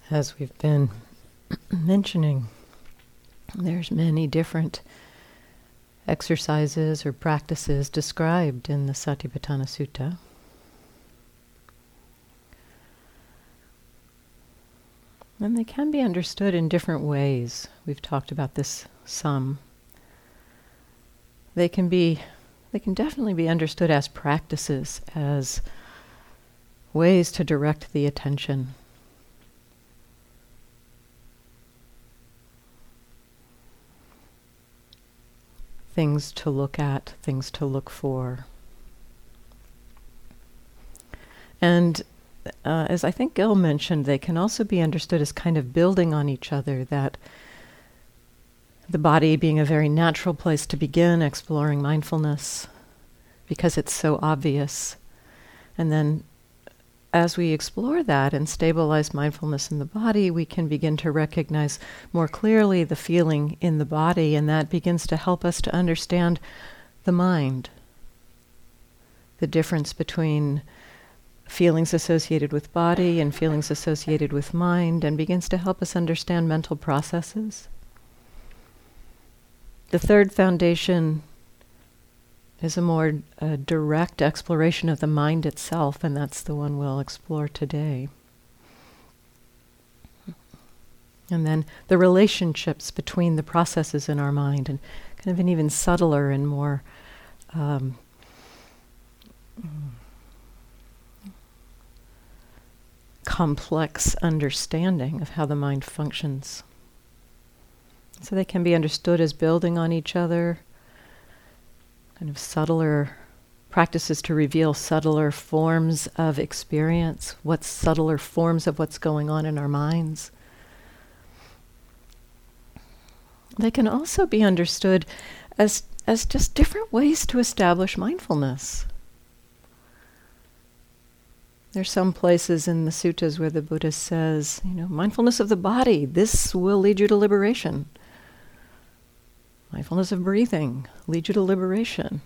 As we've been mentioning, there's many different exercises or practices described in the Satipatthana Sutta. And they can be understood in different ways. We've talked about this some. They can definitely be understood as practices, as ways to direct the attention. Things to look at, things to look for. And as I think Gil mentioned, they can also be understood as kind of building on each other, that the body being a very natural place to begin exploring mindfulness because it's so obvious. And then as we explore that and stabilize mindfulness in the body, we can begin to recognize more clearly the feeling in the body, and that begins to help us to understand the mind, the difference between feelings associated with body and feelings associated with mind, and begins to help us understand mental processes. The third foundation is a more direct exploration of the mind itself, and that's the one we'll explore today. And then the relationships between the processes in our mind, and kind of an even subtler and more complex understanding of how the mind functions. So they can be understood as building on each other, kind of subtler practices to reveal subtler forms of experience, what's subtler forms of what's going on in our minds. They can also be understood as just different ways to establish mindfulness. There's some places in the suttas where the Buddha says, mindfulness of the body, this will lead you to liberation. Mindfulness of breathing, lead you to liberation.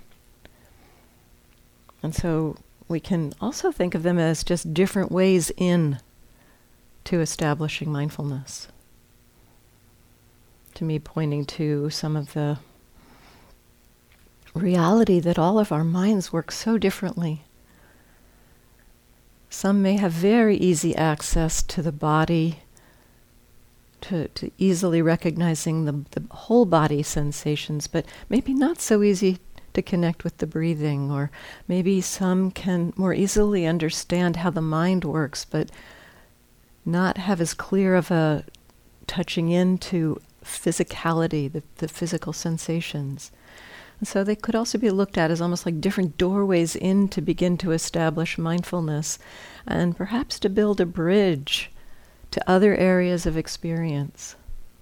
And so we can also think of them as just different ways in to establishing mindfulness. To me, pointing to some of the reality that all of our minds work so differently. Some may have very easy access to the body, to easily recognizing the whole body sensations, but maybe not so easy to connect with the breathing, or maybe some can more easily understand how the mind works, but not have as clear of a touching into physicality, the physical sensations. And so they could also be looked at as almost like different doorways in to begin to establish mindfulness, and perhaps to build a bridge to other areas of experience.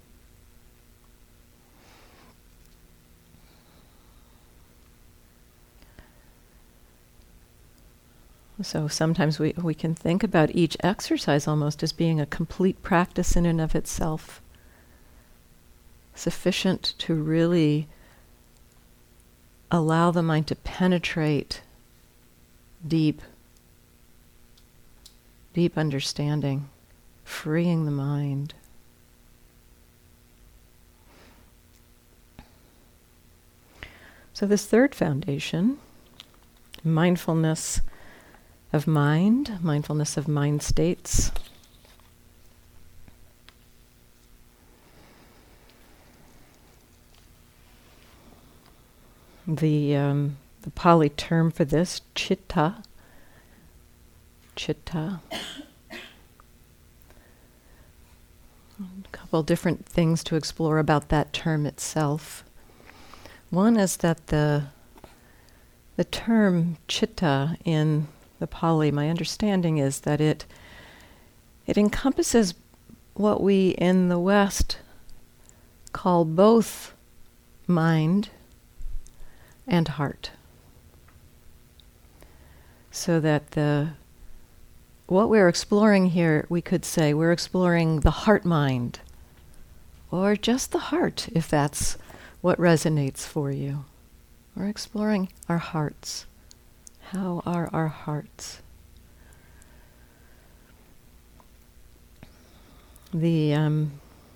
So sometimes we can think about each exercise almost as being a complete practice in and of itself, sufficient to really allow the mind to penetrate deep understanding, freeing the mind. So this third foundation, mindfulness of mind, mindfulness of mind states. The Pali term for this, citta. A couple different things to explore about that term itself. One is that the term citta in the Pali, my understanding is that it encompasses what we in the West call both mind and heart. So that what we're exploring here, we could say we're exploring the heart-mind, or just the heart, if that's what resonates for you. We're exploring our hearts. How are our hearts? The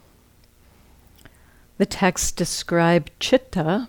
text described chitta,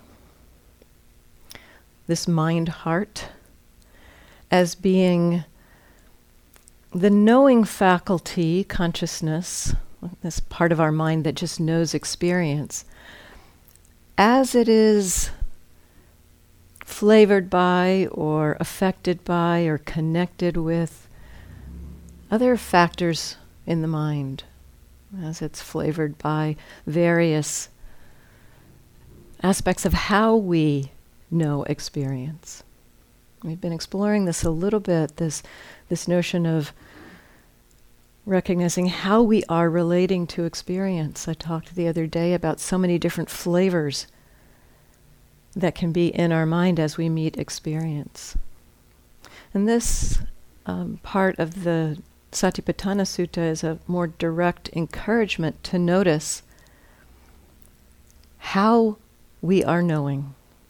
this mind-heart, as being the knowing faculty, consciousness, this part of our mind that just knows experience, as it is flavored by or affected by or connected with other factors in the mind, as it's flavored by various aspects of how we know experience. We've been exploring this a little bit, this notion of recognizing how we are relating to experience. I talked the other day about so many different flavors that can be in our mind as we meet experience. And this part of the Satipatthana Sutta is a more direct encouragement to notice how we are knowing.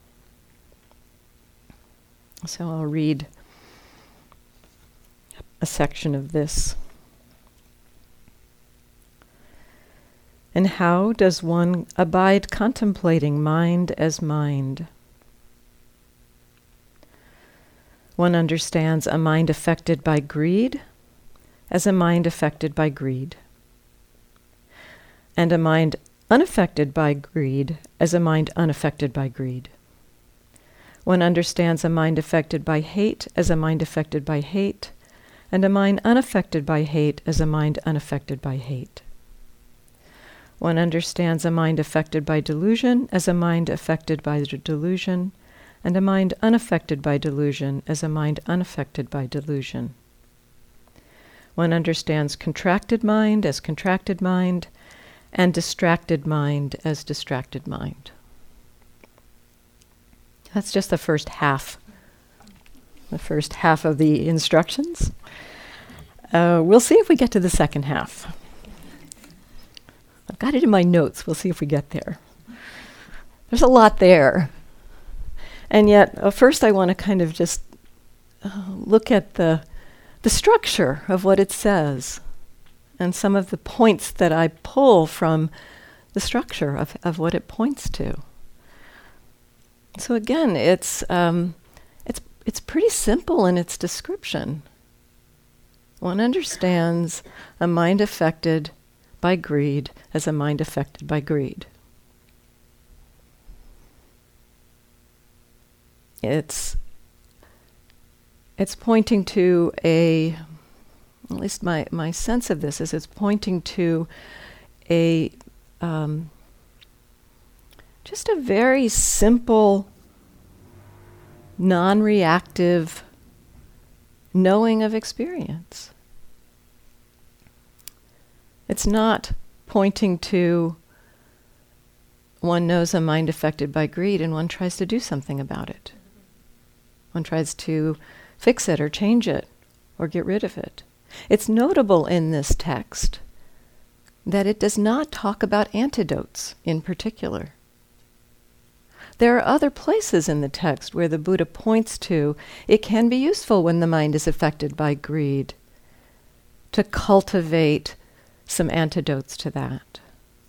So I'll read a section of this. And how does one abide contemplating mind as mind? One understands a mind affected by greed as a mind affected by greed, and a mind unaffected by greed as a mind unaffected by greed. One understands a mind affected by hate as a mind affected by hate, and a mind unaffected by hate as a mind unaffected by hate. One understands a mind affected by delusion as a mind affected by delusion, and a mind unaffected by delusion as a mind unaffected by delusion. One understands contracted mind as contracted mind, and distracted mind as distracted mind. That's just the first half of the instructions. We'll see if we get to the second half. I've got it in my notes. We'll see if we get there. There's a lot there. And yet, first I want to kind of just look at the structure of what it says and some of the points that I pull from the structure of what it points to. So again, it's pretty simple in its description. One understands a mind affected by greed as a mind affected by greed. It's pointing to at least my sense of this is it's pointing to just a very simple, non-reactive knowing of experience. It's not pointing to one knows a mind affected by greed and one tries to do something about it. One tries to fix it or change it or get rid of it. It's notable in this text that it does not talk about antidotes in particular. There are other places in the text where the Buddha points to it can be useful when the mind is affected by greed to cultivate some antidotes to that,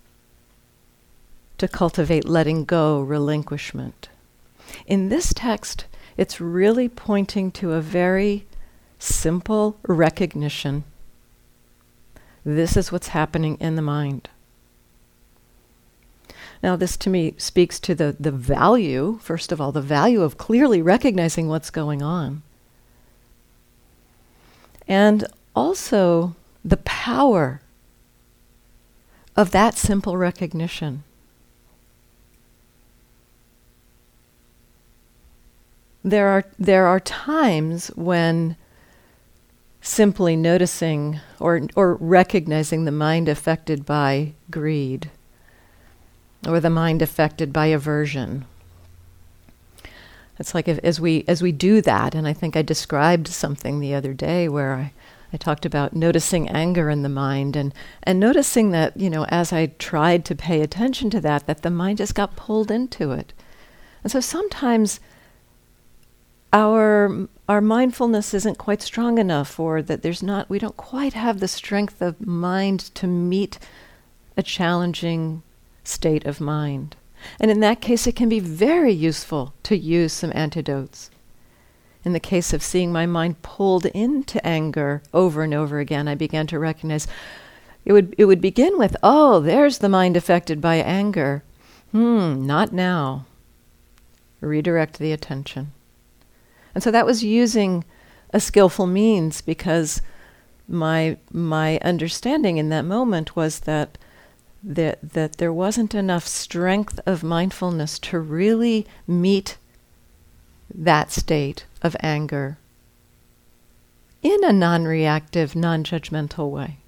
to cultivate letting go, relinquishment. In this text, it's really pointing to a very simple recognition. This is what's happening in the mind. Now, this to me speaks to the value, first of all, the value of clearly recognizing what's going on. And also the power of that simple recognition. There are times when simply noticing or recognizing the mind affected by greed or the mind affected by aversion. It's like as we do that, and I think I described something the other day where I talked about noticing anger in the mind and noticing that, as I tried to pay attention to that the mind just got pulled into it. And so sometimes our mindfulness isn't quite strong enough, or that we don't quite have the strength of mind to meet a challenging state of mind. And in that case, it can be very useful to use some antidotes. In the case of seeing my mind pulled into anger over and over again, I began to recognize it would begin with, oh, there's the mind affected by anger. Not now. Redirect the attention. And so that was using a skillful means, because my understanding in that moment was that there wasn't enough strength of mindfulness to really meet that state of anger in a non-reactive, non-judgmental way.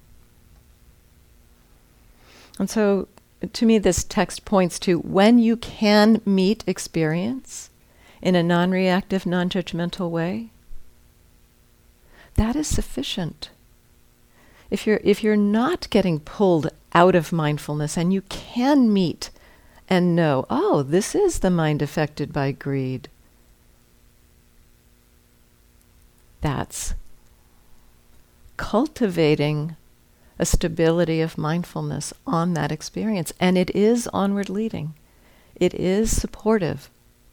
And so, to me, this text points to when you can meet experience in a non-reactive, non-judgmental way, that is sufficient. If you're not getting pulled out of mindfulness and you can meet and know, oh, this is the mind affected by greed, that's cultivating a stability of mindfulness on that experience. And it is onward leading. It is supportive.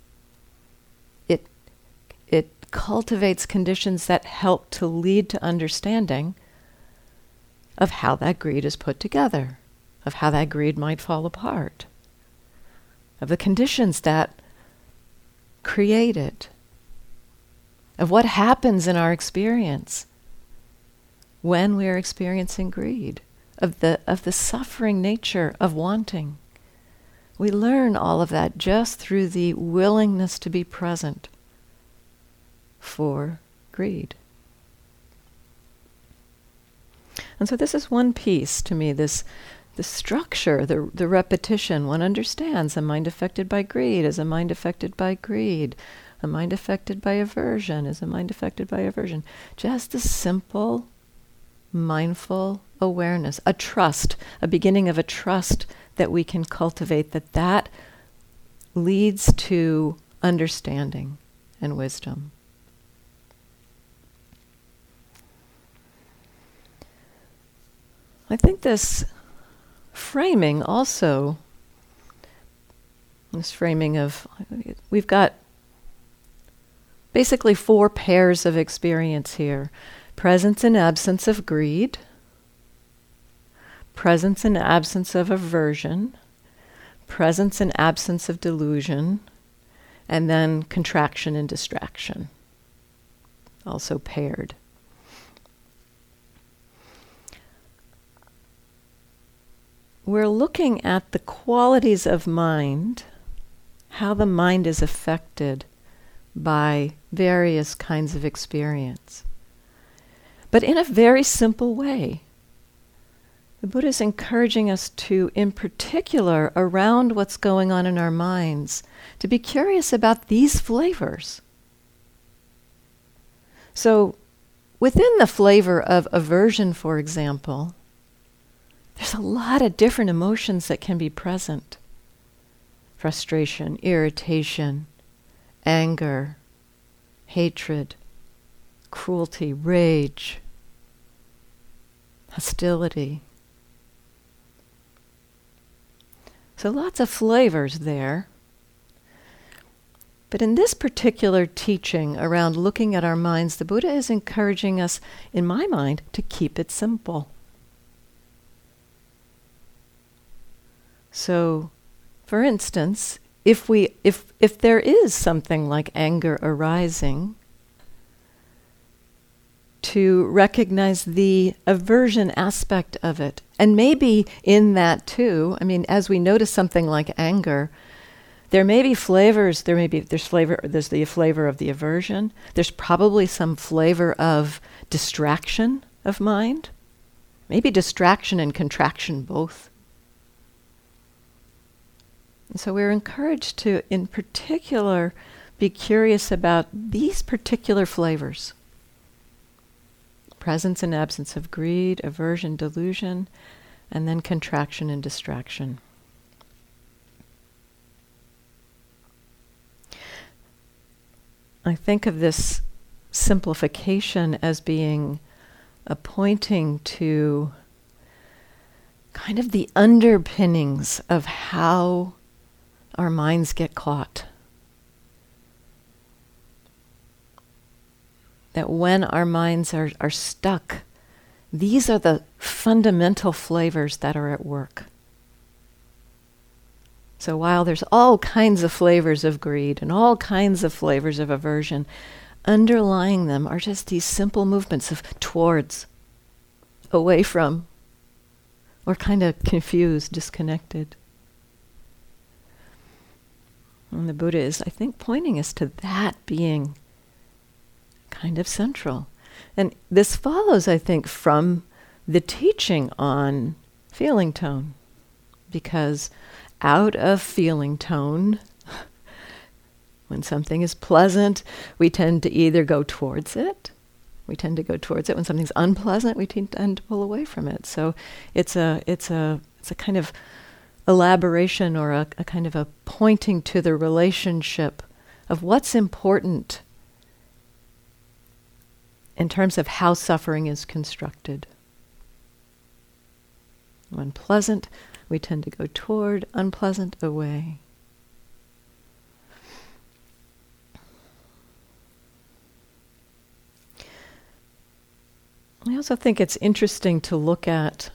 It cultivates conditions that help to lead to understanding of how that greed is put together, of how that greed might fall apart, of the conditions that create it, of what happens in our experience when we are experiencing greed, of the suffering nature of wanting. We learn all of that just through the willingness to be present for greed. And so this is one piece to me, the structure, the repetition. One understands a mind affected by greed is a mind affected by greed. A mind affected by aversion is a mind affected by aversion. Just a simple, mindful awareness, a trust, a beginning of a trust that we can cultivate, that leads to understanding and wisdom. I think this framing also, we've got basically 4 pairs of experience here. Presence and absence of greed, presence and absence of aversion, presence and absence of delusion, and then contraction and distraction, also paired. We're looking at the qualities of mind, how the mind is affected by various kinds of experience, but in a very simple way. The Buddha is encouraging us to, in particular, around what's going on in our minds, to be curious about these flavors. So, within the flavor of aversion, for example, there's a lot of different emotions that can be present. Frustration, irritation, anger, hatred, cruelty, rage, hostility. So lots of flavors there. But in this particular teaching around looking at our minds, the Buddha is encouraging us, in my mind, to keep it simple. So, for instance, if there is something like anger arising, to recognize the aversion aspect of it. And maybe in that too, as we notice something like anger, there may be flavors, there's the flavor of the aversion, there's probably some flavor of distraction of mind, maybe distraction and contraction both. And so we're encouraged to, in particular, be curious about these particular flavors. Presence and absence of greed, aversion, delusion, and then contraction and distraction. I think of this simplification as being a pointing to kind of the underpinnings of how our minds get caught. That when our minds are stuck, these are the fundamental flavors that are at work. So while there's all kinds of flavors of greed and all kinds of flavors of aversion, underlying them are just these simple movements of towards, away from, or kind of confused, disconnected. And the Buddha is, I think, pointing us to that being kind of central. And this follows, I think, from the teaching on feeling tone. Because out of feeling tone, when something is pleasant, we tend to either go towards it. We tend to go towards it. When something's unpleasant, we tend to pull away from it. So it's a kind of elaboration or a kind of a pointing to the relationship of what's important in terms of how suffering is constructed. When pleasant, we tend to go toward, unpleasant, away. I also think it's interesting to look at,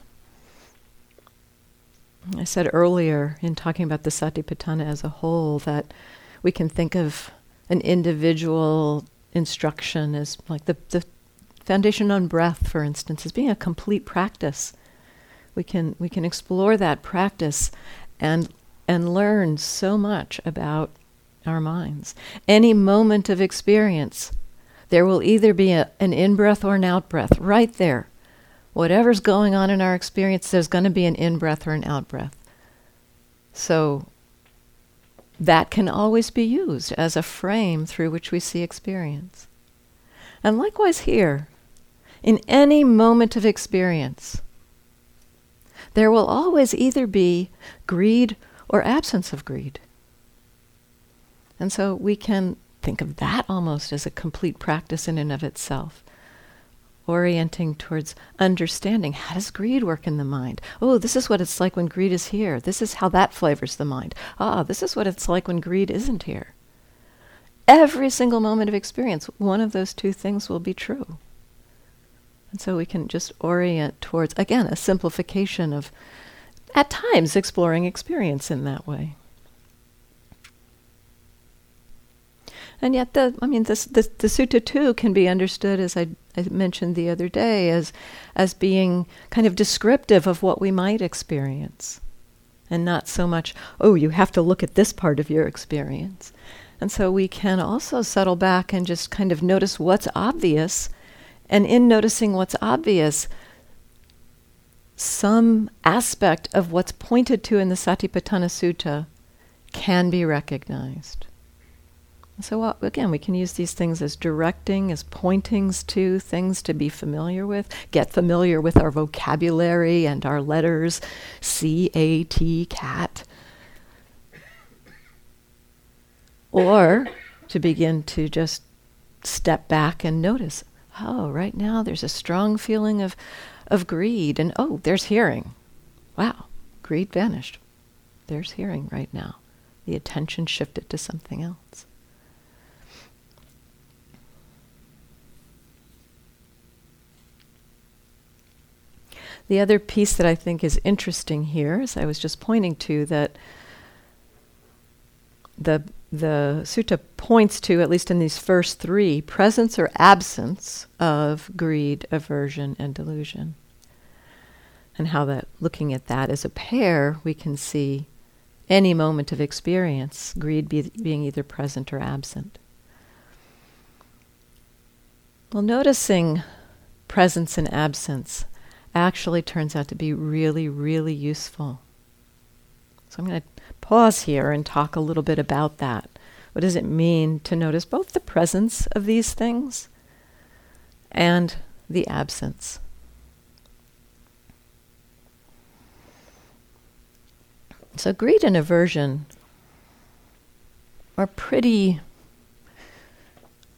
I said earlier in talking about the Satipatthana as a whole, that we can think of an individual instruction as like the foundation on breath, for instance, as being a complete practice. We can explore that practice and learn so much about our minds. Any moment of experience, there will either be an in-breath or an out-breath, right there. Whatever's going on in our experience, there's going to be an in-breath or an out-breath. So that can always be used as a frame through which we see experience. And likewise here, in any moment of experience, there will always either be greed or absence of greed. And so we can think of that almost as a complete practice in and of itself, orienting towards understanding, how does greed work in the mind? Oh, this is what it's like when greed is here. This is how that flavors the mind. Ah, this is what it's like when greed isn't here. Every single moment of experience, one of those two things will be true. And so we can just orient towards, again, a simplification of, at times, exploring experience in that way. And yet, the sutta too can be understood, as I mentioned the other day, as being kind of descriptive of what we might experience. And not so much, oh, you have to look at this part of your experience. And so we can also settle back and just kind of notice what's obvious. And in noticing what's obvious, some aspect of what's pointed to in the Satipatthana Sutta can be recognized. So again, we can use these things as directing, as pointings to things to be familiar with, get familiar with our vocabulary and our letters, C-A-T, cat. Or to begin to just step back and notice, oh, right now there's a strong feeling of greed, and oh, there's hearing. Wow, greed vanished. There's hearing right now. The attention shifted to something else. The other piece that I think is interesting here, as I was just pointing to, that the sutta points to, at least in these first three, presence or absence of greed, aversion, and delusion. And how that, looking at that as a pair, we can see any moment of experience, greed being either present or absent. Well, noticing presence and absence actually turns out to be really, really useful. So I'm going to pause here and talk a little bit about that. What does it mean to notice both the presence of these things and the absence? So greed and aversion are pretty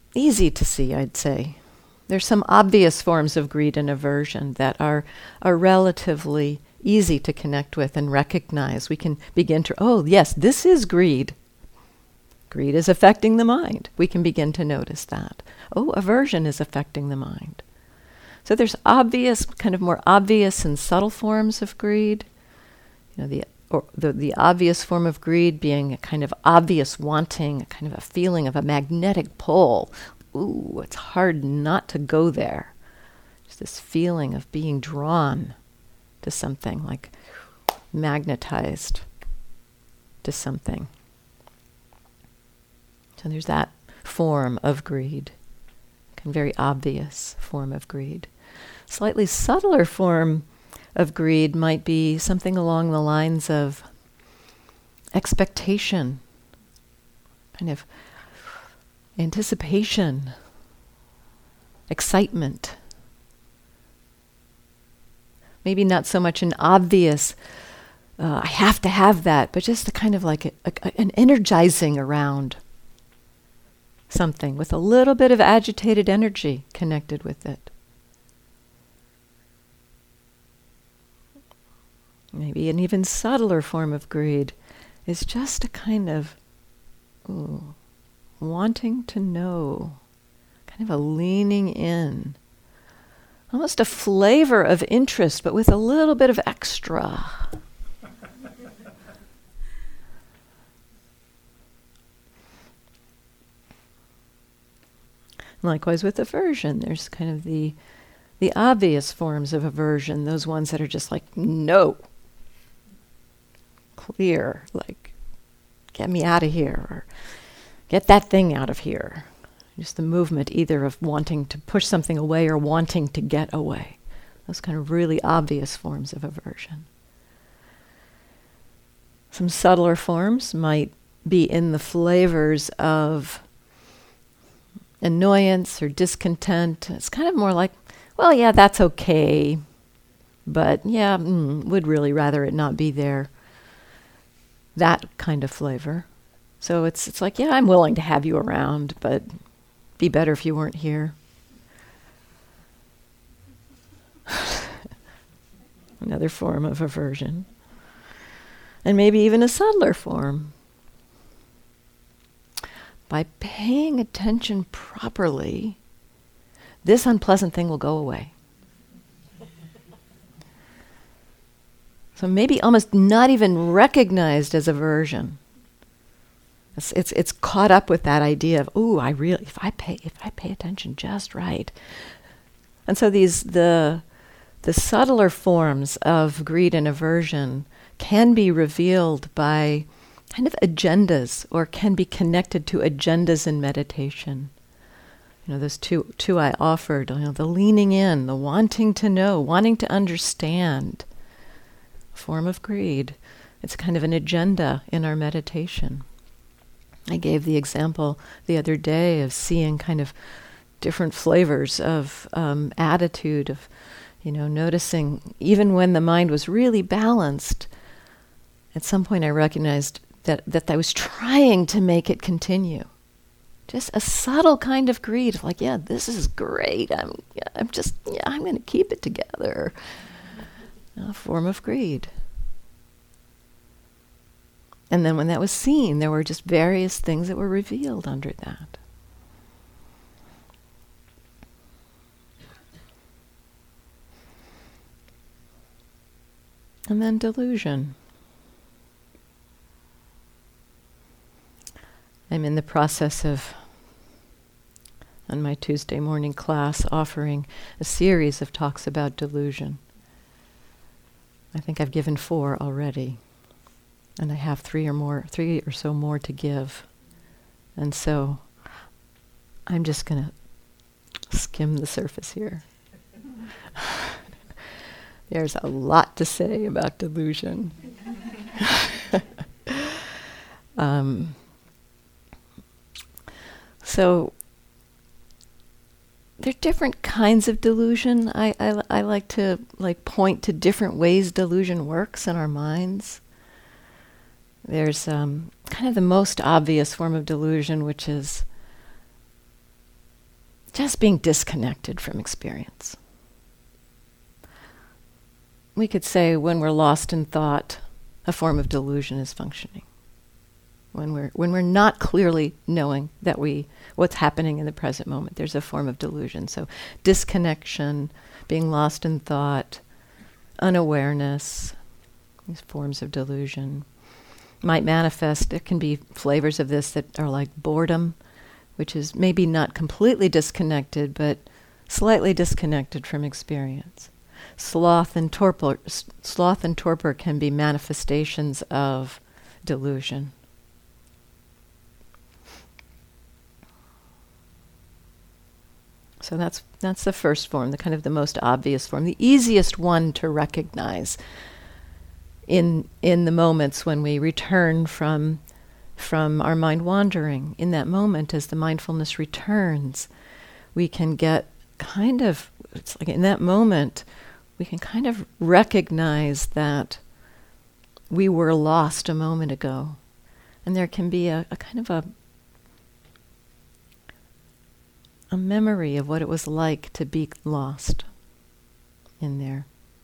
easy to see, I'd say. There's some obvious forms of greed and aversion that are relatively easy to connect with and recognize. We can begin to, oh, yes, this is greed. Greed is affecting the mind. We can begin to notice that. Oh, aversion is affecting the mind. So there's obvious, kind of more obvious and subtle forms of greed. You know, the obvious form of greed being a kind of obvious wanting, a kind of a feeling of a magnetic pull. Ooh, it's hard not to go there. Just this feeling of being drawn to something, like magnetized to something. So there's that form of greed, a very obvious form of greed. Slightly subtler form of greed might be something along the lines of expectation, kind of anticipation, excitement. Maybe not so much an obvious, I have to have that, but just a kind of like an energizing around something with a little bit of agitated energy connected with it. Maybe an even subtler form of greed is just a kind of wanting to know, kind of a leaning in, almost a flavor of interest, but with a little bit of extra. Likewise with aversion, there's kind of the obvious forms of aversion, those ones that are just like, no, clear, like, get me out of here, or get that thing out of here. Just the movement either of wanting to push something away or wanting to get away. Those kind of really obvious forms of aversion. Some subtler forms might be in the flavors of annoyance or discontent. It's kind of more like, well, yeah, that's okay, but yeah, would really rather it not be there. That kind of flavor. So it's like, yeah, I'm willing to have you around, but be better if you weren't here. Another form of aversion. And maybe even a subtler form. By paying attention properly, this unpleasant thing will go away. So maybe almost not even recognized as aversion. It's caught up with that idea of, ooh, if I pay attention just right. And so the subtler forms of greed and aversion can be revealed by kind of agendas, or can be connected to agendas in meditation. You know, those two I offered, the leaning in, the wanting to know, wanting to understand, form of greed. It's kind of an agenda in our meditation. I gave the example the other day of seeing kind of different flavors of attitude, of, noticing even when the mind was really balanced, at some point I recognized that I was trying to make it continue. Just a subtle kind of greed of like, yeah, this is great. I'm going to keep it together. A form of greed. And then when that was seen, there were just various things that were revealed under that. And then delusion. I'm in the process of, on my Tuesday morning class, offering a series of talks about delusion. I think I've given 4 already, and I have 3 or so more to give. And so I'm just going to skim the surface here. There's a lot to say about delusion. So there are different kinds of delusion. I like to point to different ways delusion works in our minds. There's kind of the most obvious form of delusion, which is just being disconnected from experience. We could say when we're lost in thought, a form of delusion is functioning. When we're not clearly knowing that what's happening in the present moment, there's a form of delusion. So disconnection, being lost in thought, unawareness, these forms of delusion might manifest. There can be flavors of this that are like boredom, which is maybe not completely disconnected, but slightly disconnected from experience. Sloth and torpor can be manifestations of delusion. So that's the first form, the kind of the most obvious form, the easiest one to recognize in the moments when we return from our mind wandering. In that moment, as the mindfulness returns, we can get it's like in that moment, we can kind of recognize that we were lost a moment ago. And there can be a kind of a memory of what it was like to be lost in there.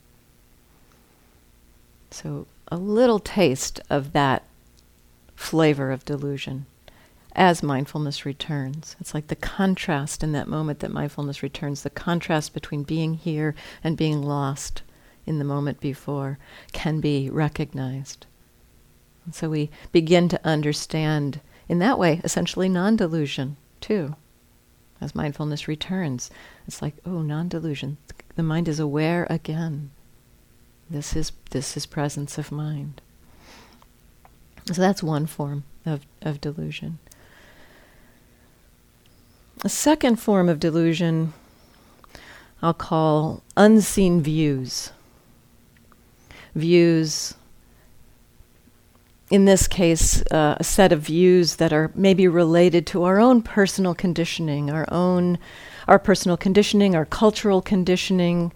So a little taste of that flavor of delusion as mindfulness returns. It's like the contrast in that moment that mindfulness returns, the contrast between being here and being lost in the moment before can be recognized. And so we begin to understand in that way essentially non-delusion too. As mindfulness returns, it's like, oh, non-delusion. The mind is aware again. This is presence of mind. So that's one form of delusion. A second form of delusion I'll call unseen views. Views, in this case, a set of views that are maybe related to our own personal conditioning, our personal conditioning, our cultural conditioning,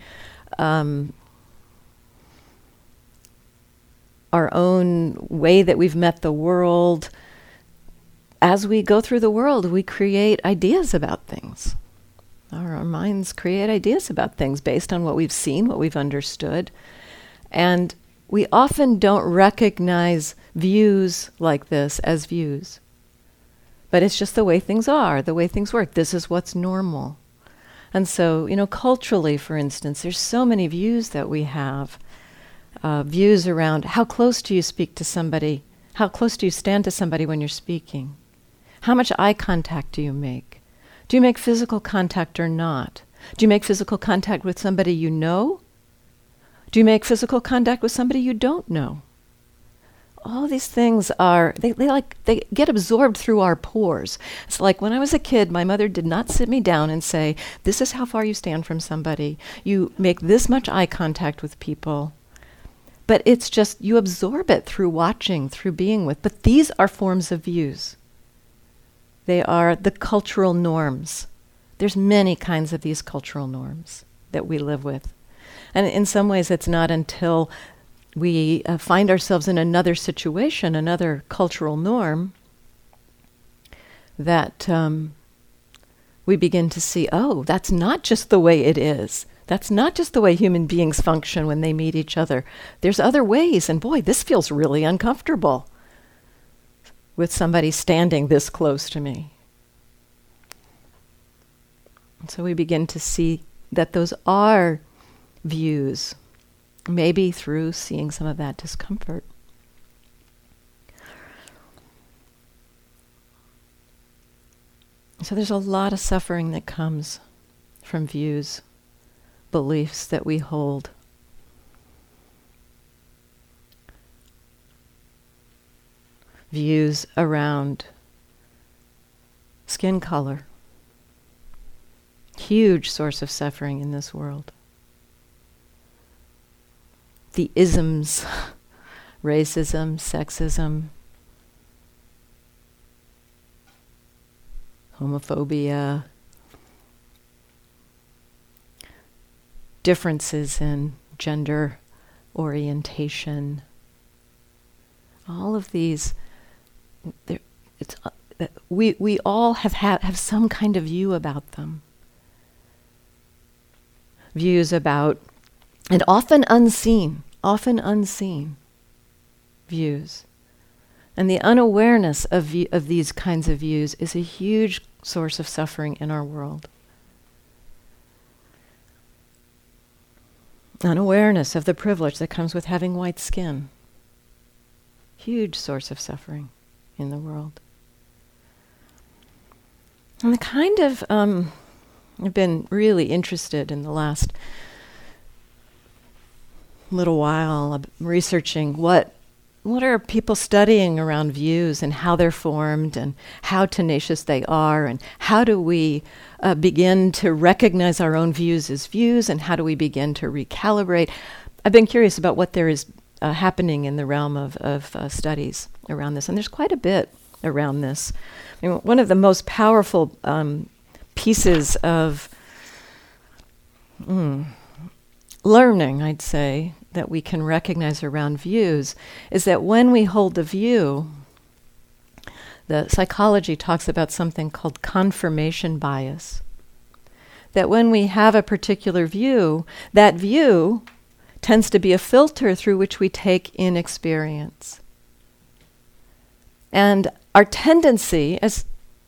our own way that we've met the world. As we go through the world, we create ideas about things. Our minds create ideas about things based on what we've seen, what we've understood. And we often don't recognize views like this as views. But it's just the way things are, the way things work. This is what's normal. And so, culturally, for instance, there's so many views that we have. Views around how close do you speak to somebody? How close do you stand to somebody when you're speaking? How much eye contact do you make? Do you make physical contact or not? Do you make physical contact with somebody you know? Do you make physical contact with somebody you don't know? All these things are, they get absorbed through our pores. It's like when I was a kid, my mother did not sit me down and say, this is how far you stand from somebody. You make this much eye contact with people. But it's just, you absorb it through watching, through being with. But these are forms of views. They are the cultural norms. There's many kinds of these cultural norms that we live with. And in some ways, it's not until we find ourselves in another situation, another cultural norm, that we begin to see, oh, that's not just the way it is. That's not just the way human beings function when they meet each other. There's other ways, and boy, this feels really uncomfortable with somebody standing this close to me. And so we begin to see that those are views, maybe through seeing some of that discomfort. So there's a lot of suffering that comes from views, beliefs that we hold. Views around skin color. Huge source of suffering in this world. The isms, racism, sexism, homophobia, differences in gender orientation. All of these, we all have some kind of view about them. views about, and often unseen views. And the unawareness of these kinds of views is a huge source of suffering in our world. Unawareness of the privilege that comes with having white skin. Huge source of suffering in the world. And the kind of, I've been really interested in the last little while researching what are people studying around views and how they're formed and how tenacious they are, and how do we begin to recognize our own views as views, and how do we begin to recalibrate. I've been curious about what there is happening in the realm of studies around this, and there's quite a bit around this. I mean, one of the most powerful pieces of learning, I'd say, that we can recognize around views is that when we hold a view, the psychology talks about something called confirmation bias. That when we have a particular view, that view tends to be a filter through which we take in experience. And our tendency is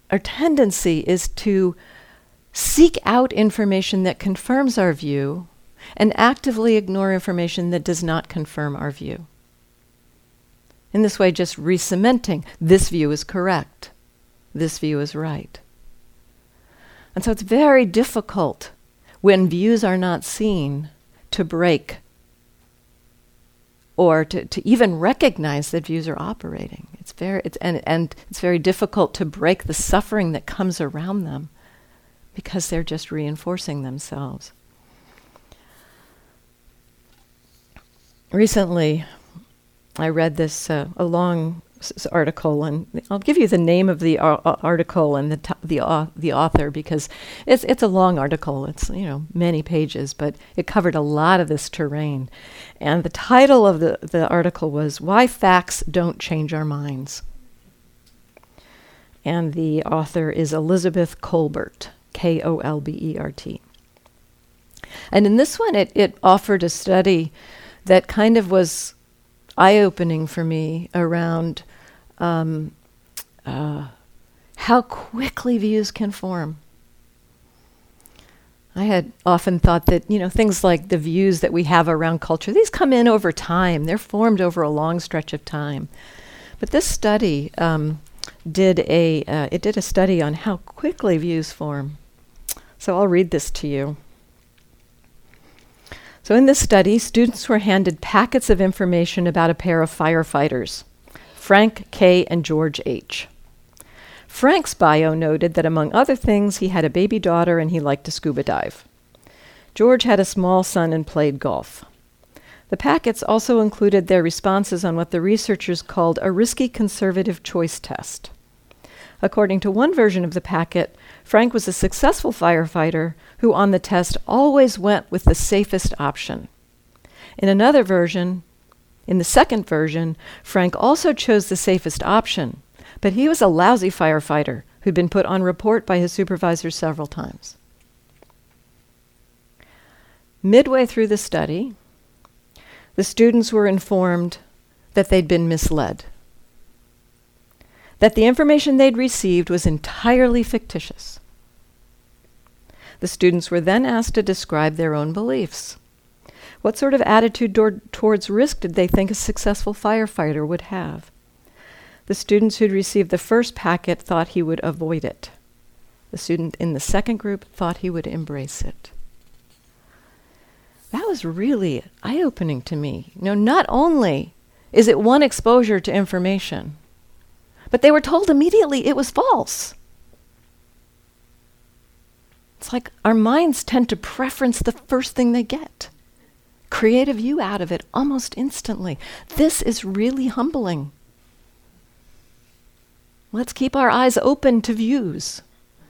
to seek out information that confirms our view and actively ignore information that does not confirm our view. In this way, just re-cementing, this view is correct, this view is right. And so it's very difficult when views are not seen to break or to even recognize that views are operating. It's very difficult to break the suffering that comes around them because they're just reinforcing themselves. Recently, I read this a long article, and I'll give you the name of the article and the author, because it's a long article. It's many pages, but it covered a lot of this terrain. And the title of the article was "Why Facts Don't Change Our Minds." And the author is Elizabeth Kolbert, Kolbert. And in this one, it offered a study that kind of was eye-opening for me around how quickly views can form. I had often thought that, things like the views that we have around culture, these come in over time. They're formed over a long stretch of time. But this study did a study on how quickly views form. So I'll read this to you. So in this study, students were handed packets of information about a pair of firefighters, Frank K. and George H. Frank's bio noted that, among other things, he had a baby daughter and he liked to scuba dive. George had a small son and played golf. The packets also included their responses on what the researchers called a risky conservative choice test. According to one version of the packet, Frank was a successful firefighter who on the test always went with the safest option. In the second version, Frank also chose the safest option, but he was a lousy firefighter who'd been put on report by his supervisor several times. Midway through the study, the students were informed that they'd been misled, that the information they'd received was entirely fictitious. The students were then asked to describe their own beliefs. What sort of attitude towards risk did they think a successful firefighter would have? The students who'd received the first packet thought he would avoid it. The student in the second group thought he would embrace it. That was really eye-opening to me. Not only is it one exposure to information, but they were told immediately it was false. It's like our minds tend to preference the first thing they get, create a view out of it almost instantly. This is really humbling. Let's keep our eyes open to views.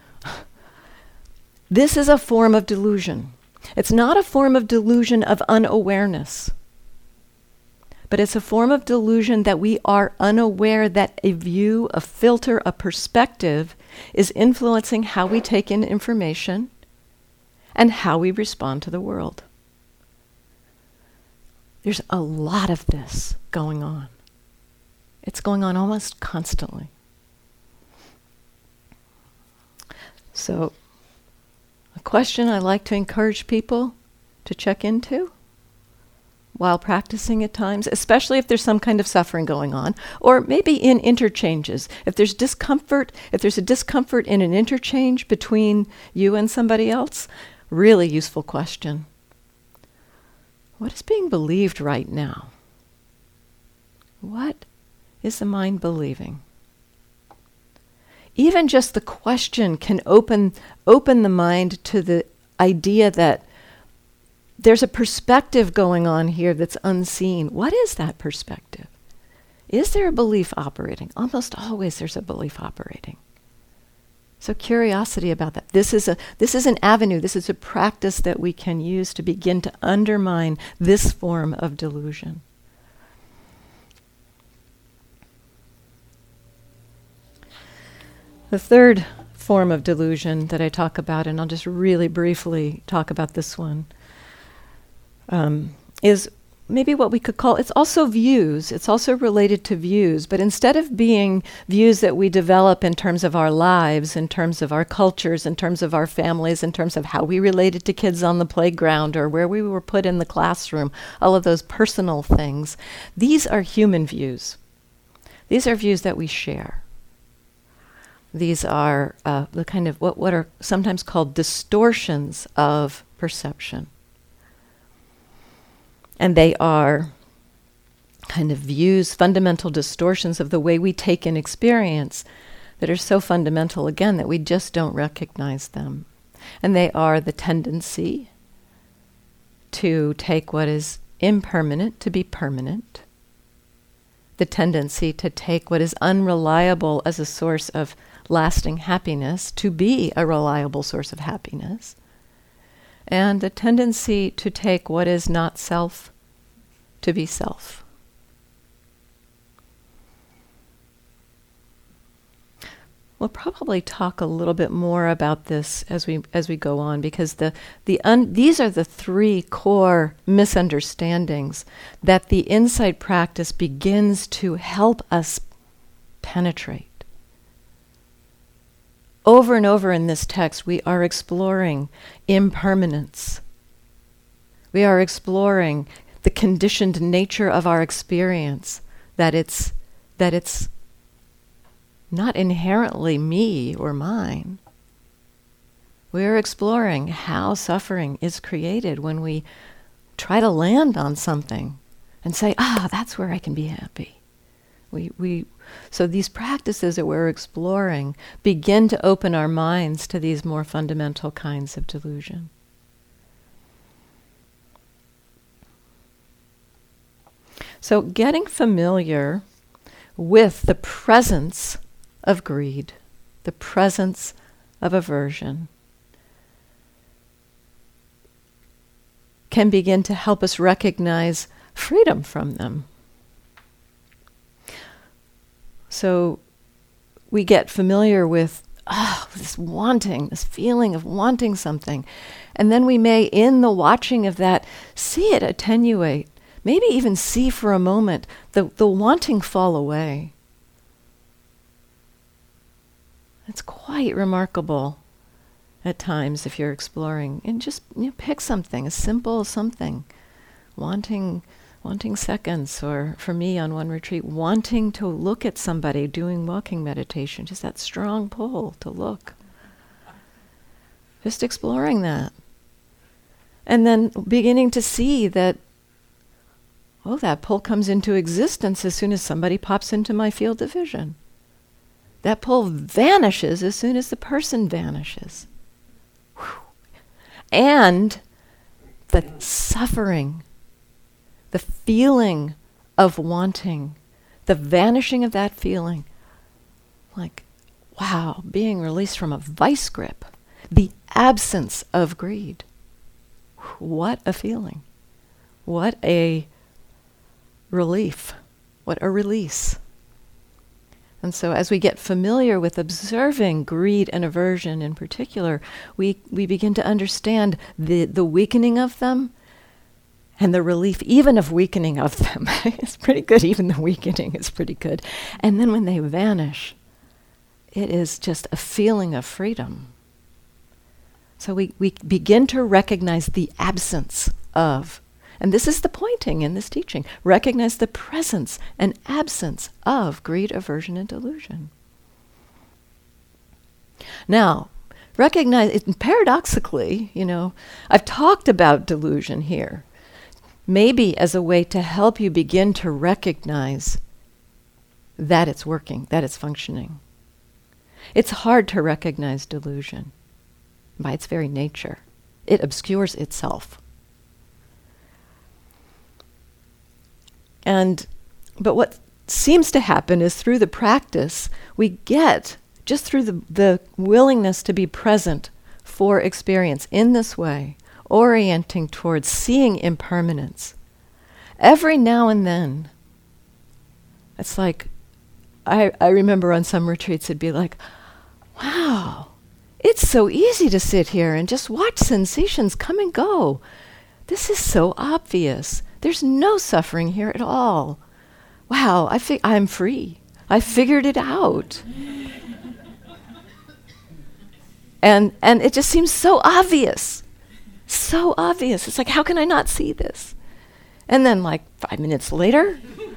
This is a form of delusion. It's not a form of delusion of unawareness, but it's a form of delusion that we are unaware that a view, a filter, a perspective is influencing how we take in information and how we respond to the world. There's a lot of this going on. It's going on almost constantly. So, a question I like to encourage people to check into while practicing at times, especially if there's some kind of suffering going on, or maybe in interchanges. If there's discomfort, if there's a discomfort in an interchange between you and somebody else, really useful question. What is being believed right now? What is the mind believing? Even just the question can open the mind to the idea that there's a perspective going on here that's unseen. What is that perspective? Is there a belief operating? Almost always there's a belief operating. So curiosity about that. This is an avenue, this is a practice that we can use to begin to undermine this form of delusion. The third form of delusion that I talk about, and I'll just really briefly talk about this one, is maybe what we could call, it's also views, it's also related to views, but instead of being views that we develop in terms of our lives, in terms of our cultures, in terms of our families, in terms of how we related to kids on the playground or where we were put in the classroom, all of those personal things, these are human views. These are views that we share. These are the kind of what are sometimes called distortions of perception. And they are kind of views, fundamental distortions of the way we take in experience that are so fundamental, again, that we just don't recognize them. And they are the tendency to take what is impermanent to be permanent, the tendency to take what is unreliable as a source of lasting happiness to be a reliable source of happiness, and the tendency to take what is not self to be self. We'll probably talk a little bit more about this as we go on, because these are the three core misunderstandings that the insight practice begins to help us penetrate. Over and over in this text, we are exploring impermanence. We are exploring the conditioned nature of our experience, that it's not inherently me or mine. We are exploring how suffering is created when we try to land on something and say, that's where I can be happy. So these practices that we're exploring begin to open our minds to these more fundamental kinds of delusion. So getting familiar with the presence of greed, the presence of aversion, can begin to help us recognize freedom from them. So we get familiar with this wanting, this feeling of wanting something. And then we may, in the watching of that, see it attenuate, maybe even see for a moment the wanting fall away. It's quite remarkable at times if you're exploring. And just pick something, a simple something. Wanting seconds, or for me on one retreat, wanting to look at somebody doing walking meditation, just that strong pull to look. Just exploring that. And then beginning to see that, that pull comes into existence as soon as somebody pops into my field of vision. That pull vanishes as soon as the person vanishes. Whew. And the suffering, the feeling of wanting, the vanishing of that feeling, like, wow, being released from a vice grip, the absence of greed. What a feeling. What a relief. What a release. And so as we get familiar with observing greed and aversion in particular, we begin to understand the weakening of them and the relief even of weakening of them. It's pretty good, even the weakening is pretty good. And then when they vanish, it is just a feeling of freedom. So we begin to recognize the absence of, and this is the pointing in this teaching, recognize the presence and absence of greed, aversion, and delusion. Now, recognize it paradoxically, I've talked about delusion here, maybe as a way to help you begin to recognize that it's working, that it's functioning. It's hard to recognize delusion by its very nature. It obscures itself. But what seems to happen is through the practice, we get, just through the willingness to be present for experience in this way, orienting towards seeing impermanence, every now and then, it's like, I remember on some retreats it'd be like, wow, it's so easy to sit here and just watch sensations come and go. This is so obvious. There's no suffering here at all. Wow, I'm free. I figured it out. And it just seems so obvious. So obvious. It's like, how can I not see this? And then 5 minutes later,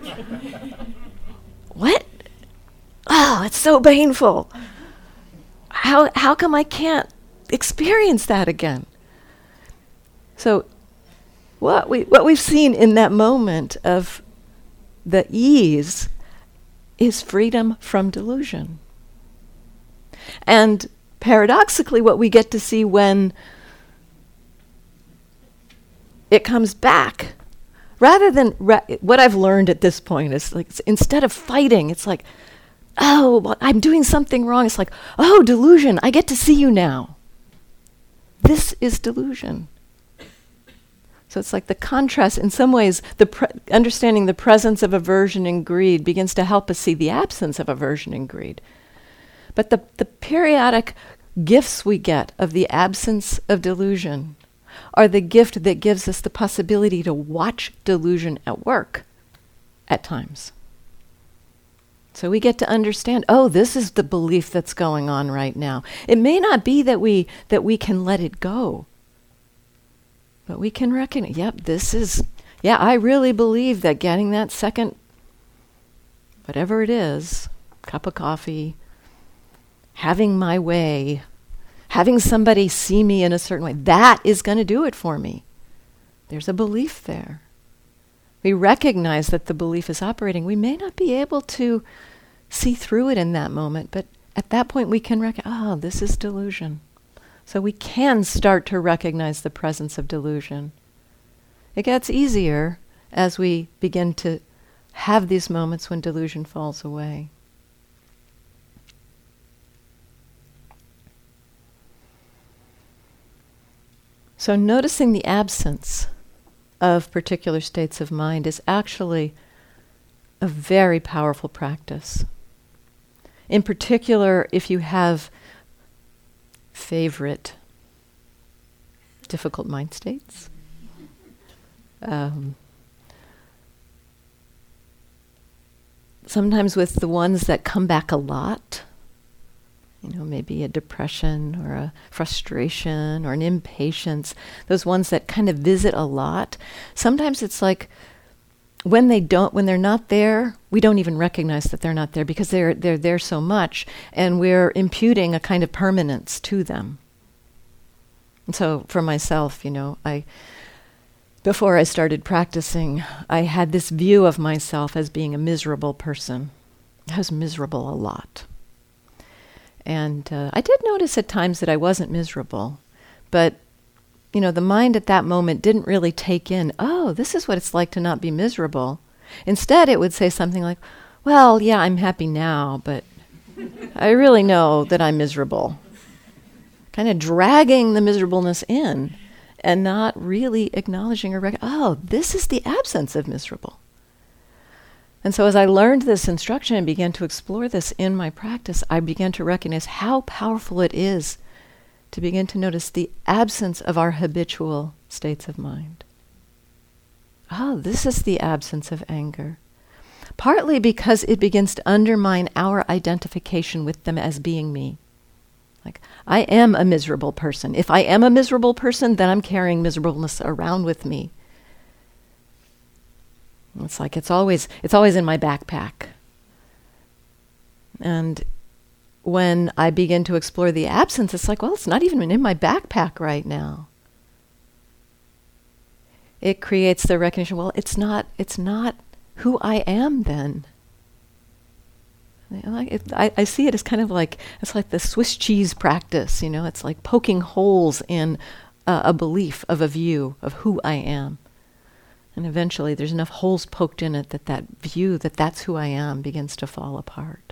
what? Oh, it's so painful. How come I can't experience that again? So what we've seen in that moment of the ease is freedom from delusion. And paradoxically, what we get to see when it comes back, rather than what I've learned at this point is instead of fighting, it's like, oh, well, I'm doing something wrong. It's like, oh, delusion, I get to see you now. This is delusion. So it's like the contrast, in some ways, understanding the presence of aversion and greed begins to help us see the absence of aversion and greed. But the periodic gifts we get of the absence of delusion are the gift that gives us the possibility to watch delusion at work at times. So we get to understand, oh, this is the belief that's going on right now. It may not be that we can let it go, but we can recognize, I really believe that getting that second, whatever it is, cup of coffee, having my way, having somebody see me in a certain way, that is going to do it for me. There's a belief there. We recognize that the belief is operating. We may not be able to see through it in that moment, but at that point we can recognize, this is delusion. So we can start to recognize the presence of delusion. It gets easier as we begin to have these moments when delusion falls away. So noticing the absence of particular states of mind is actually a very powerful practice. In particular, if you have favorite difficult mind states, sometimes with the ones that come back a lot, maybe a depression or a frustration or an impatience, those ones that kind of visit a lot, sometimes it's like when they're not there, we don't even recognize that they're not there because they're there so much, and we're imputing a kind of permanence to them. And so for myself, before I started practicing, I had this view of myself as being a miserable person. I was miserable a lot. And I did notice at times that I wasn't miserable, but the mind at that moment didn't really take in, oh, this is what it's like to not be miserable. Instead, it would say something like, well, yeah, I'm happy now, but I really know that I'm miserable. Kind of dragging the miserableness in and not really acknowledging or this is the absence of miserable. And so as I learned this instruction and began to explore this in my practice, I began to recognize how powerful it is to begin to notice the absence of our habitual states of mind. Oh, this is the absence of anger. Partly because it begins to undermine our identification with them as being me. Like, I am a miserable person. If I am a miserable person, then I'm carrying miserableness around with me. It's like it's always in my backpack. And when I begin to explore the absence, it's like, well, it's not even in my backpack right now. It creates the recognition, well, it's not who I am then. I see it as kind of like, it's like the Swiss cheese practice, it's like poking holes in a belief of a view of who I am. And eventually there's enough holes poked in it that view that that's who I am begins to fall apart.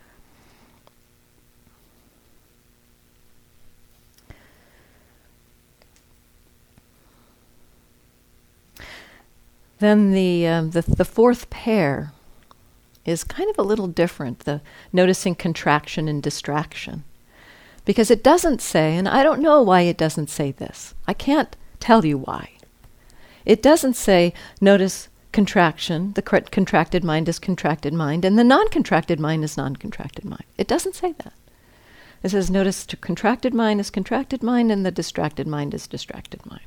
Then the fourth pair is kind of a little different, the noticing contraction and distraction. Because it doesn't say, and I don't know why it doesn't say this. I can't tell you why. It doesn't say, notice contraction, the contracted mind is contracted mind, and the non-contracted mind is non-contracted mind. It doesn't say that. It says, notice contracted mind is contracted mind, and the distracted mind is distracted mind.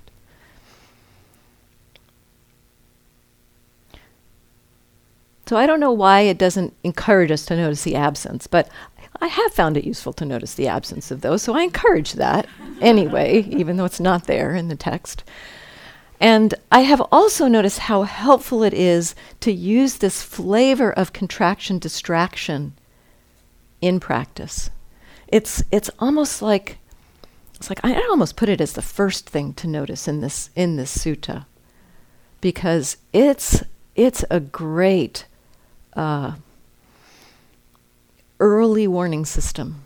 So I don't know why it doesn't encourage us to notice the absence, but I have found it useful to notice the absence of those, so I encourage that anyway, even though it's not there in the text. And I have also noticed how helpful it is to use this flavor of contraction distraction in practice. It's almost like, I almost put it as the first thing to notice in this sutta, because it's a great early warning system.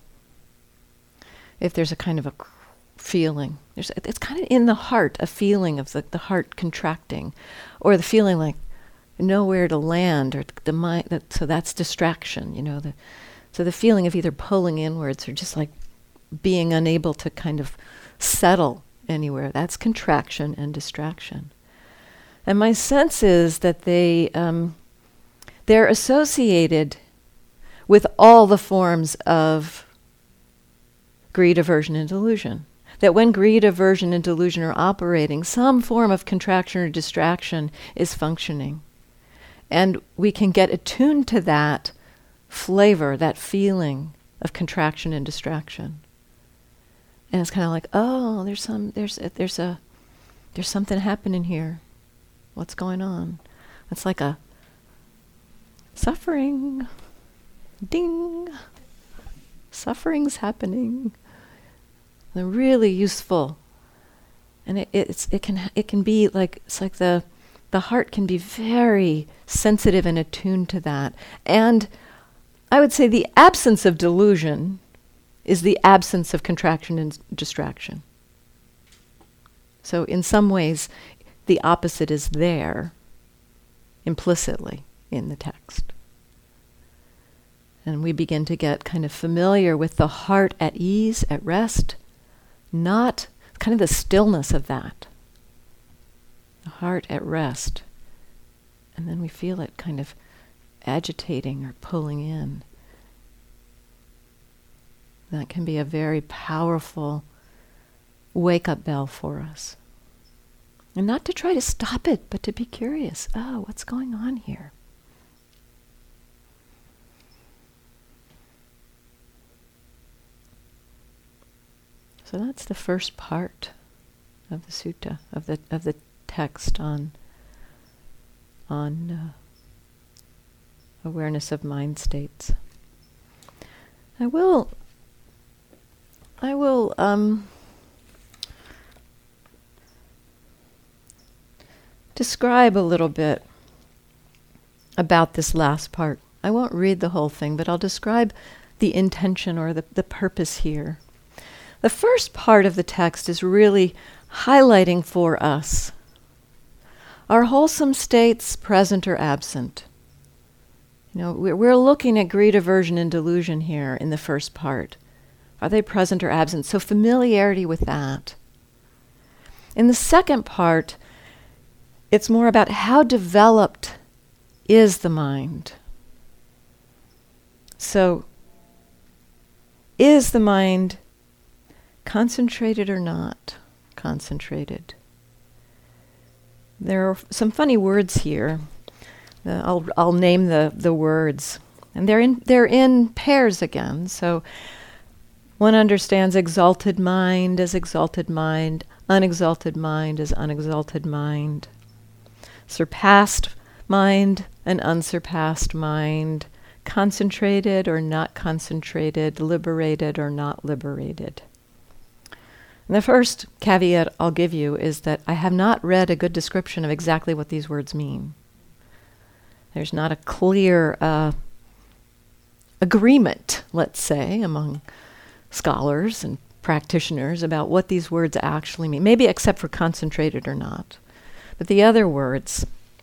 If there's a kind of a feeling, it's kind of in the heart, a feeling of the heart contracting, or the feeling like nowhere to land, or the mind. So that's distraction, so the feeling of either pulling inwards or just like being unable to kind of settle anywhere. That's contraction and distraction. And my sense is that they're associated with all the forms of greed, aversion, and delusion. That when greed, aversion, and delusion are operating, some form of contraction or distraction is functioning. And we can get attuned to that flavor, that feeling of contraction and distraction. And it's kind of like, oh, there's something happening here. What's going on? It's like a suffering. Ding. Suffering's happening. They're really useful. And it can be like, it's like the heart can be very sensitive and attuned to that. And I would say the absence of delusion is the absence of contraction and distraction. So in some ways, the opposite is there implicitly in the text. And we begin to get kind of familiar with the heart at ease, at rest, not kind of the stillness of that. The heart at rest. And then we feel it kind of agitating or pulling in. That can be a very powerful wake-up bell for us. And not to try to stop it, but to be curious. Oh, what's going on here? So that's the first part of the sutta, of the text on awareness of mind states. I will describe a little bit about this last part. I won't read the whole thing, but I'll describe the intention or the purpose here. The first part of the text is really highlighting for us our wholesome states, present or absent. We're looking at greed, aversion, and delusion here in the first part. Are they present or absent? So familiarity with that. In the second part, it's more about how developed is the mind. So, is the mind concentrated or not concentrated? There are some funny words here. I'll name the words, and they're in pairs again. So one understands exalted mind as exalted mind, unexalted mind as unexalted mind, surpassed mind and unsurpassed mind, concentrated or not concentrated, liberated or not liberated. And the first caveat I'll give you is that I have not read a good description of exactly what these words mean. There's not a clear agreement, let's say, among scholars and practitioners about what these words actually mean, maybe except for concentrated or not. But the other words,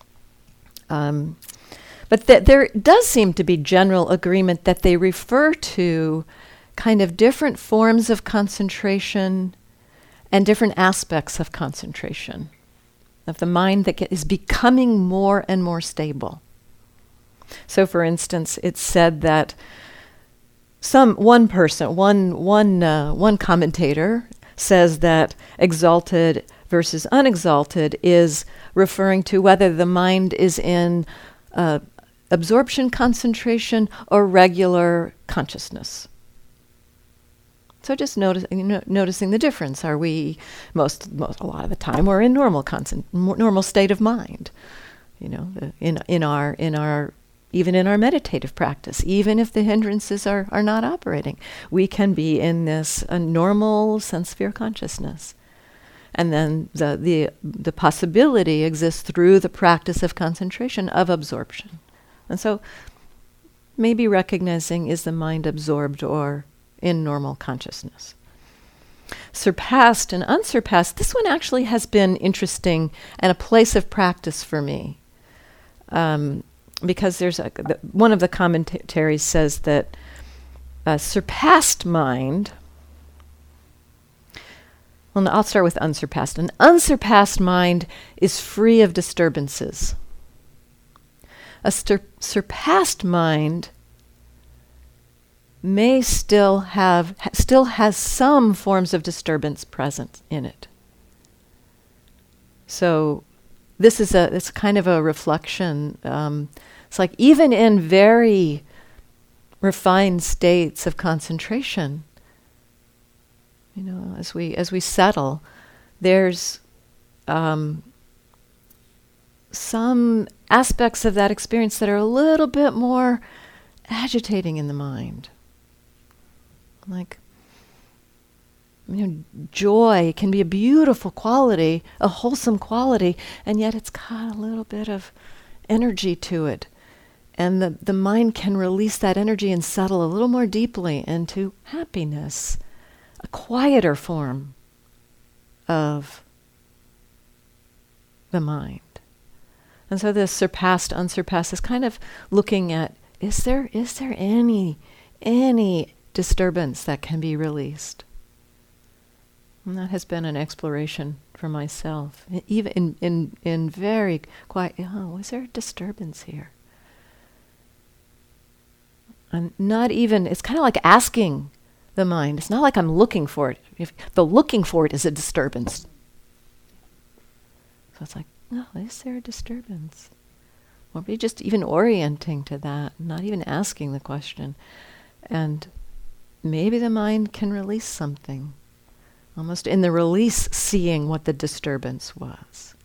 there does seem to be general agreement that they refer to kind of different forms of concentration and different aspects of concentration, of the mind that is becoming more and more stable. So, for instance, it's said that one commentator says that exalted versus unexalted is referring to whether the mind is in absorption concentration or regular consciousness. So just noticing the difference. Are we a lot of the time we're in normal state of mind, in our even in our meditative practice, even if the hindrances are not operating, we can be in this normal sense sphere consciousness. And then the possibility exists through the practice of concentration, of absorption. And so maybe recognizing, is the mind absorbed or in normal consciousness? Surpassed and unsurpassed, this one actually has been interesting and a place of practice for me. Because there's one of the commentaries says that surpassed mind, well, no, I'll start with unsurpassed. An unsurpassed mind is free of disturbances. A surpassed mind may still has some forms of disturbance present in it. So it's kind of a reflection. It's like even in very refined states of concentration, as we settle, there's some aspects of that experience that are a little bit more agitating in the mind. Like, joy can be a beautiful quality, a wholesome quality, and yet it's got a little bit of energy to it. And the mind can release that energy and settle a little more deeply into happiness, a quieter form of the mind. And so this surpassed, unsurpassed is kind of looking at, is there any disturbance that can be released? And that has been an exploration for myself. Even in very quiet, was there a disturbance here? And not even, it's kind of like asking the mind. It's not like I'm looking for it. If the looking for it is a disturbance. So it's like, is there a disturbance? Or maybe just even orienting to that, not even asking the question. And maybe the mind can release something. Almost in the release, seeing what the disturbance was.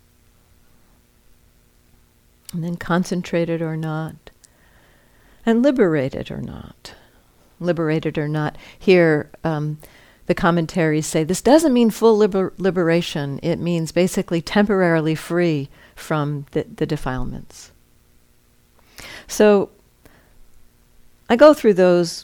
And then concentrated or not. And liberated or not. Liberated or not. Here, the commentaries say this doesn't mean full liberation. It means basically temporarily free from the defilements. So I go through those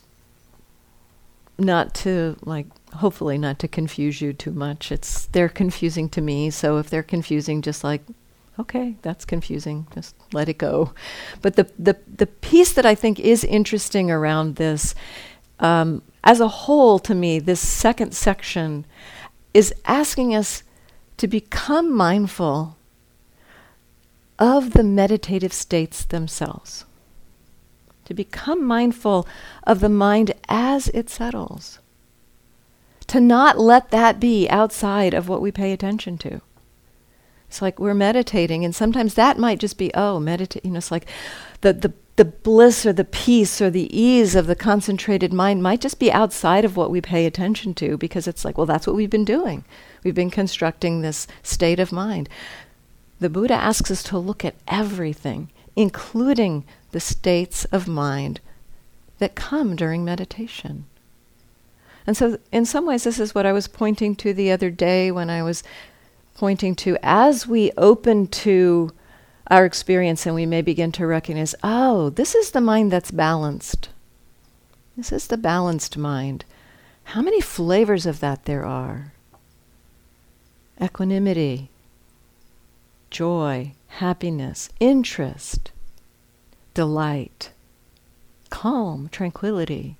hopefully not to confuse you too much. They're confusing to me, so if they're confusing, just Okay, that's confusing. Just let it go. But the piece that I think is interesting around this, as a whole, to me, this second section is asking us to become mindful of the meditative states themselves. To become mindful of the mind as it settles. To not let that be outside of what we pay attention to. It's like we're meditating, and sometimes that might just be, meditate. It's like the bliss or the peace or the ease of the concentrated mind might just be outside of what we pay attention to, because it's like, well, that's what we've been doing. We've been constructing this state of mind. The Buddha asks us to look at everything, including the states of mind that come during meditation. And so in some ways, this is what I was pointing to the other day when I was pointing to, as we open to our experience and we may begin to recognize, this is the mind that's balanced. This is the balanced mind. How many flavors of that there are? Equanimity, joy, happiness, interest, delight, calm, tranquility.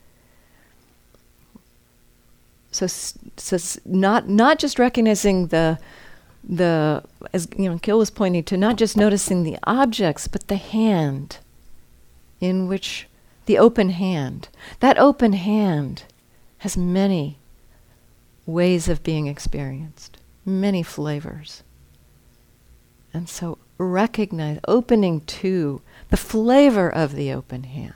So not just recognizing the as Gil was pointing to, not just noticing the objects, but the hand, in which the open hand. That open hand has many ways of being experienced, many flavors. And so recognize, opening to the flavor of the open hand.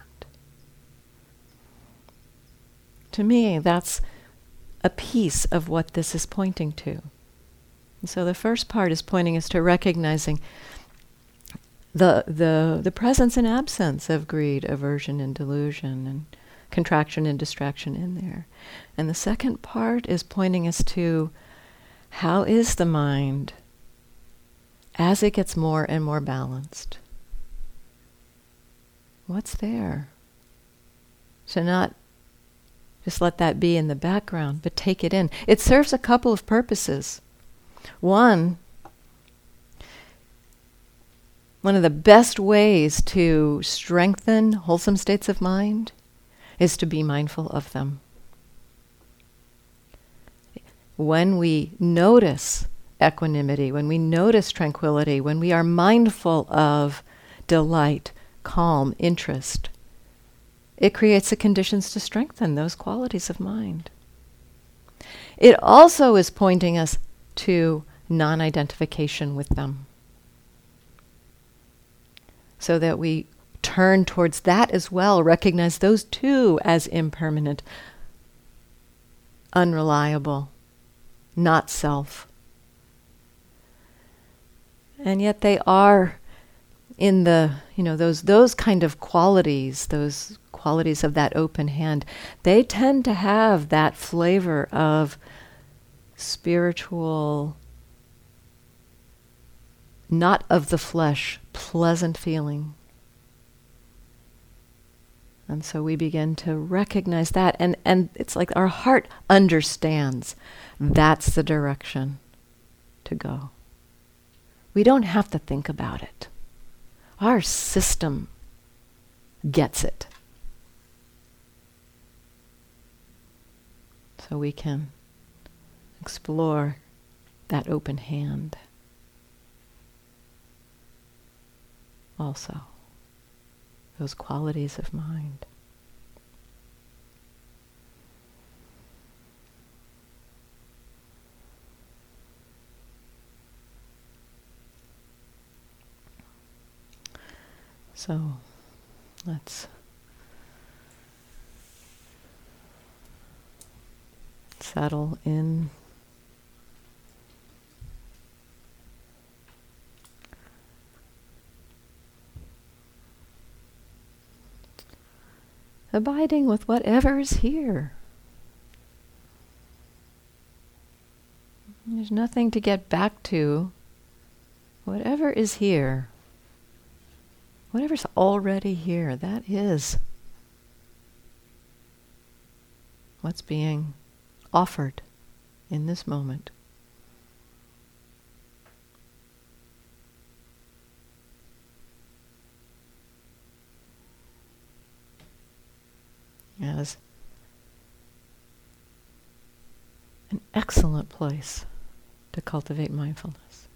To me, that's a piece of what this is pointing to. And so the first part is pointing us to recognizing the presence and absence of greed, aversion, and delusion, and contraction and distraction in there. And the second part is pointing us to how is the mind as it gets more and more balanced. What's there? To not just let that be in the background, but take it in. It serves a couple of purposes. One of the best ways to strengthen wholesome states of mind is to be mindful of them. When we notice equanimity, when we notice tranquility, when we are mindful of delight, calm, interest, it creates the conditions to strengthen those qualities of mind. It also is pointing us to non-identification with them, so that we turn towards that as well, recognize those too as impermanent, unreliable, not self. And yet they are in the, those kind of qualities, those qualities of that open hand, they tend to have that flavor of spiritual, not of the flesh, pleasant feeling. And so we begin to recognize that, and it's like our heart understands that's the direction to go. We don't have to think about it. Our system gets it. So we can explore that open hand also, those qualities of mind. So let's settle in. Abiding with whatever is here. There's nothing to get back to. Whatever is here, whatever's already here, that is what's being offered in this moment. as an excellent place to cultivate mindfulness.